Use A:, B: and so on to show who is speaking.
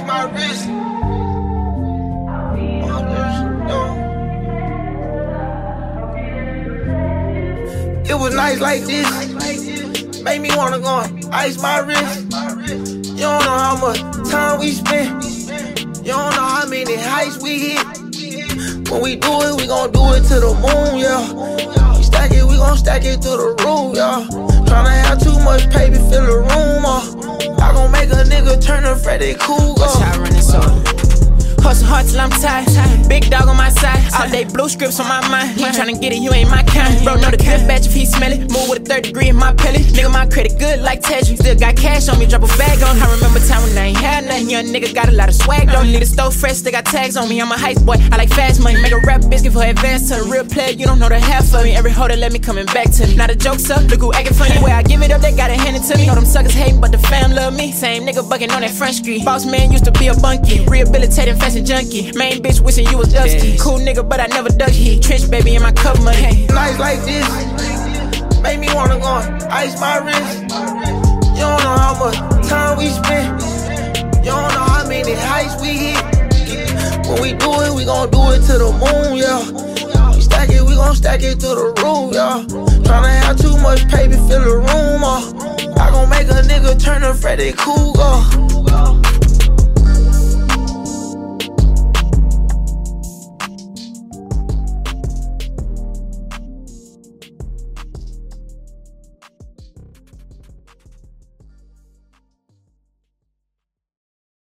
A: my wrist. It was nights like this, made me wanna go and ice my wrist. You don't know how much time we spent. You don't know how many heights we hit. When we do it, we gon' do it to the moon, yeah. We stack it, we gon' stack it to the roof, yeah. Tryna have too much paper, fill the room up. I gon' make a nigga turn a Freddy Cougar.
B: Watch how I run this on. Hustle hard till I'm tired. Big dog on my side. All day blue scripts on my mind. You tryna get it, you ain't my kind. Bro, know the good batch if he smell it. Move with a 3rd degree in my pellet. Nigga, my credit good like Tedrick. Still got cash on me, drop a bag on. I remember time when I ain't had nothing. Young nigga got a lot of swag. Don't need a stove fresh, still got tags on me. I'm a heist boy, I like fast money. Make a rap biscuit for advance to a real player. You don't know the half of me. Every hoe that let me coming back to me. Not a joke, sir. Look who acting funny. Way I give it up, they gotta hand it to me. Know them suckers hating, but the fam love me. Same nigga bucking on that Front Street. Boss man used to be a bunkie. Rehabilitating fashion junkie. Main bitch wishing you was dusty. Cool nigga, but I never duck heat. Trench baby in my cup money.
A: Nights like this, make me wanna go and ice my wrist. You don't know how much time we spent. You don't know how many heights we hit. When we do it, we gon' do it to the moon, yeah. We stack it, we gon' stack it to the roof, yeah. Tryna have too much paper, fill the room up. I gon' make a nigga turn a Freddy Cougar.